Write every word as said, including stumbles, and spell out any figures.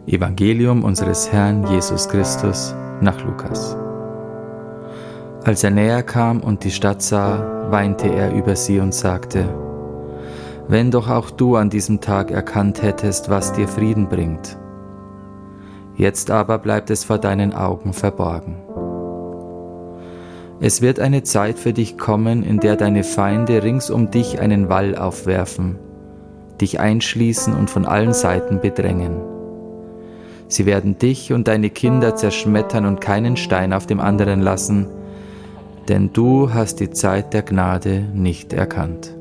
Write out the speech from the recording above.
Evangelium unseres Herrn Jesus Christus nach Lukas. Als er näher kam und die Stadt sah, weinte er über sie und sagte: Wenn doch auch du an diesem Tag erkannt hättest, was dir Frieden bringt. Jetzt aber bleibt es vor deinen Augen verborgen. Es wird eine Zeit für dich kommen, in der deine Feinde rings um dich einen Wall aufwerfen, dich einschließen und von allen Seiten bedrängen. Sie werden dich und deine Kinder zerschmettern und keinen Stein auf dem anderen lassen, denn du hast die Zeit der Gnade nicht erkannt.